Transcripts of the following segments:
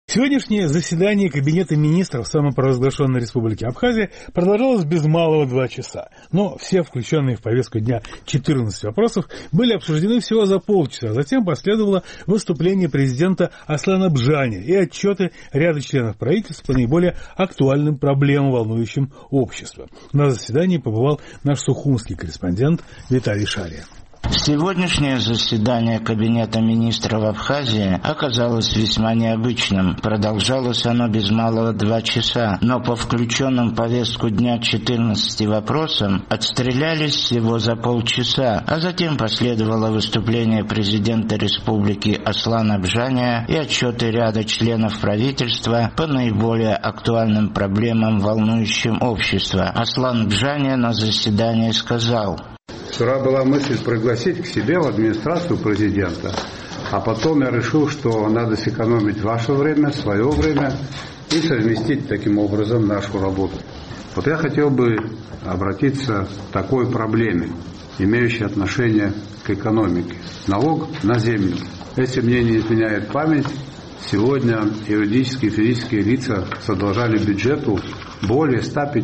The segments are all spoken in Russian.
Сегодняшнее заседание Кабинета министров самопровозглашенной Республики Абхазия продолжалось без малого 2 часа. Но все включенные в повестку дня 14 вопросов были обсуждены всего за полчаса. Затем последовало выступление президента Аслана Бжани и отчеты ряда членов правительства по наиболее актуальным проблемам, волнующим общество. На заседании побывал наш сухумский корреспондент Виталий Шария. Сегодняшнее заседание Кабинета министров Абхазии оказалось весьма необычным. Продолжалось оно без малого 2 часа, но по включенным в повестку дня 14 вопросам отстрелялись всего за полчаса, а затем последовало выступление президента республики Аслана Бжания и отчеты ряда членов правительства по наиболее актуальным проблемам, волнующим общество. Аслан Бжания на заседании сказал: «Вчера была мысль пригласить к себе в администрацию президента, а потом я решил, что надо сэкономить ваше время, свое время и совместить таким образом нашу работу. Вот я хотел бы обратиться к такой проблеме, имеющей отношение к экономике. Налог на землю. Если мне не изменяет память, сегодня юридические и физические лица задолжали бюджету более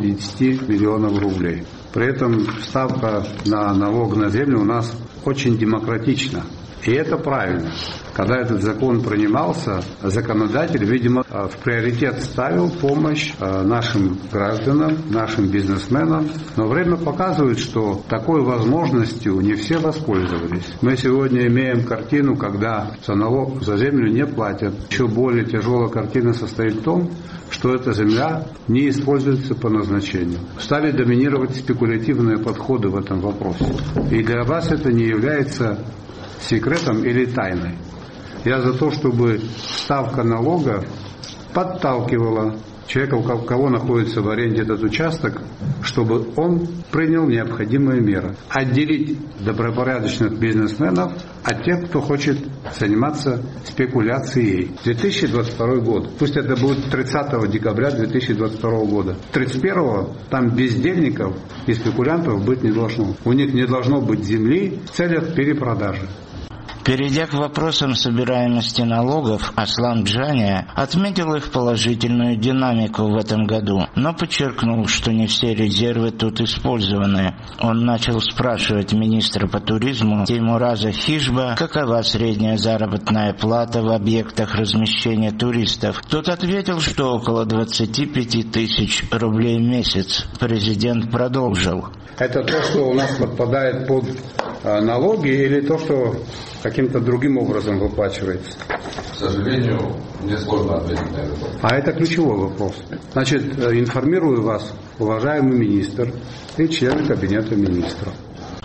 150 миллионов рублей. При этом ставка на налог на землю у нас очень демократична. И это правильно. Когда этот закон принимался, законодатель, видимо, в приоритет ставил помощь нашим гражданам, нашим бизнесменам. Но время показывает, что такой возможностью не все воспользовались. Мы сегодня имеем картину, когда за налог за землю не платят. Еще более тяжелая картина состоит в том, что эта земля не используется по назначению. Стали доминировать спекулятивные подходы в этом вопросе. И для вас это не является секретом или тайной. Я за то, чтобы ставка налога подталкивала человека, у кого находится в аренде этот участок, чтобы он принял необходимые меры. Отделить добропорядочных бизнесменов от тех, кто хочет заниматься спекуляцией. 2022 год. Пусть это будет 30 декабря 2022 года. 31-го там бездельников и спекулянтов быть не должно. У них не должно быть земли в целях перепродажи. Перейдя к вопросам собираемости налогов, Аслан Бжания отметил их положительную динамику в этом году, но подчеркнул, что не все резервы тут использованы. Он начал спрашивать министра по туризму Теймураза Хижба, какова средняя заработная плата в объектах размещения туристов. Тот ответил, что около 25 тысяч рублей в месяц. Президент продолжил: это то, что у нас подпадает под налоги, или то, что каким-то другим образом выплачивается? К сожалению, мне сложно ответить на этот вопрос. А это ключевой вопрос. Значит, информирую вас, уважаемый министр и члены Кабинета министров.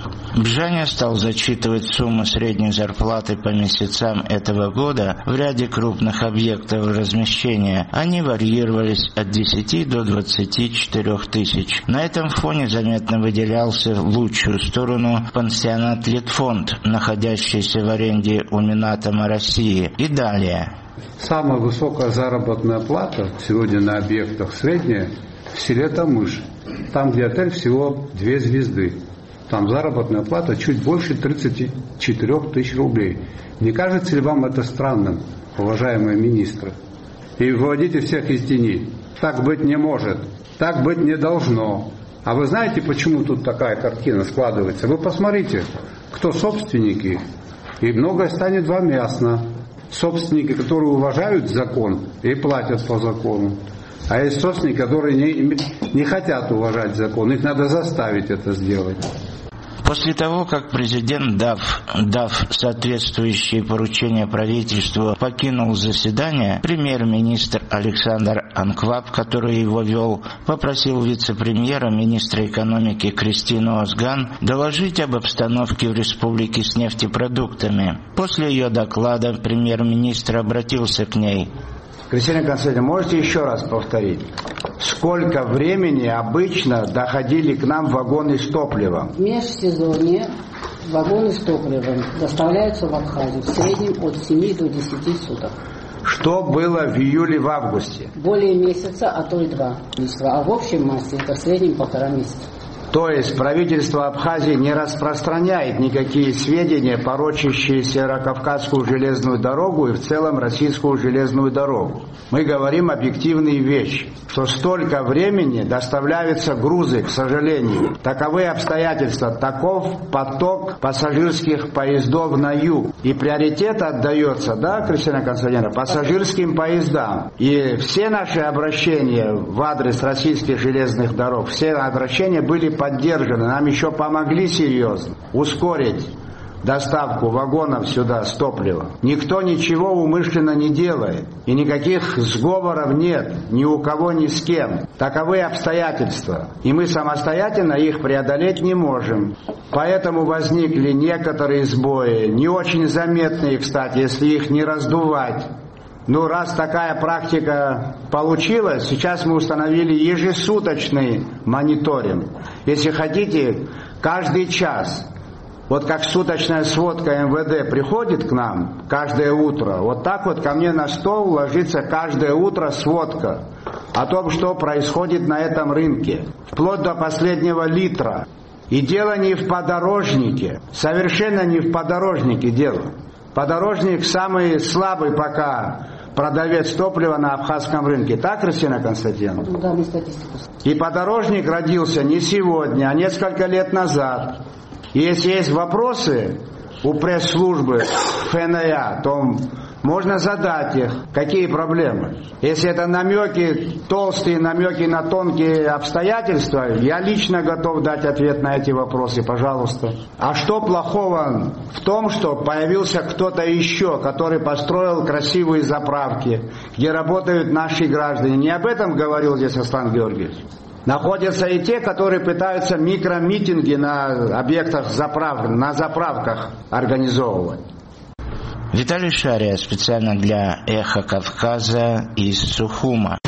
Бжания стал зачитывать сумму средней зарплаты по месяцам этого года в ряде крупных объектов размещения. Они варьировались от 10 до 24 тысяч. На этом фоне заметно выделялся в лучшую сторону пансионат «Литфонд», находящийся в аренде у Минатома России. И далее. Самая высокая заработная плата сегодня на объектах средняя в селе Тамыш. Там, где отель всего 2 звезды. Там заработная плата чуть больше 34 тысяч рублей. Не кажется ли вам это странным, уважаемые министры? И выводите всех из тени. Так быть не может, так быть не должно. А вы знаете, почему тут такая картина складывается? Вы посмотрите, кто собственники, и многое станет вам ясно. Собственники, которые уважают закон и платят по закону. А есть собственники, которые не хотят уважать закон. Их надо заставить это сделать. После того, как президент, дав соответствующие поручения правительству, покинул заседание, премьер-министр Александр Анкваб, который его вел, попросил вице-премьера, министра экономики Кристину Озган доложить об обстановке в республике с нефтепродуктами. После ее доклада премьер-министр обратился к ней. Кристина Константиновна, можете еще раз повторить? Сколько времени обычно доходили к нам вагоны с топливом? В межсезонье вагоны с топливом доставляются в Абхазию в среднем от 7 до 10 суток. Что было в июле, в августе? Более месяца, а то и 2. А в общем массе это в среднем 1,5 месяца. То есть правительство Абхазии не распространяет никакие сведения, порочащие Северокавказскую железную дорогу и в целом российскую железную дорогу. Мы говорим объективные вещи, что столько времени доставляются грузы, к сожалению. Таковы обстоятельства, таков поток пассажирских поездов на юг. И приоритет отдается, да, Кристина Константиновна, пассажирским поездам. И все наши обращения в адрес российских железных дорог, все обращения были поддержаны, нам еще помогли серьезно ускорить доставку вагонов сюда с топливом. Никто ничего умышленно не делает, и никаких сговоров нет ни у кого, ни с кем. Таковы обстоятельства, и мы самостоятельно их преодолеть не можем. Поэтому возникли некоторые сбои, не очень заметные, кстати, если их не раздувать. Ну, раз такая практика получилась, сейчас мы установили ежесуточный мониторинг. Если хотите, каждый час, вот как суточная сводка МВД приходит к нам каждое утро, вот так вот ко мне на стол ложится каждое утро сводка о том, что происходит на этом рынке, вплоть до последнего литра. И дело не в подорожнике, совершенно не в подорожнике дело. Подорожник самый слабый пока продавец топлива на абхазском рынке. Так, Кристина Константиновна? Да, мы статистику. И подорожник родился не сегодня, а несколько лет назад. И если есть вопросы у пресс-службы ФНА, то можно задать их, какие проблемы. Если это намеки, толстые намеки на тонкие обстоятельства, я лично готов дать ответ на эти вопросы, пожалуйста. А что плохого в том, что появился кто-то еще, который построил красивые заправки, где работают наши граждане? Не об этом говорил здесь Аслан Георгиевич. Находятся и те, которые пытаются микромитинги на объектах на заправках организовывать. Виталий Шария специально для «Эхо Кавказа» из Сухума.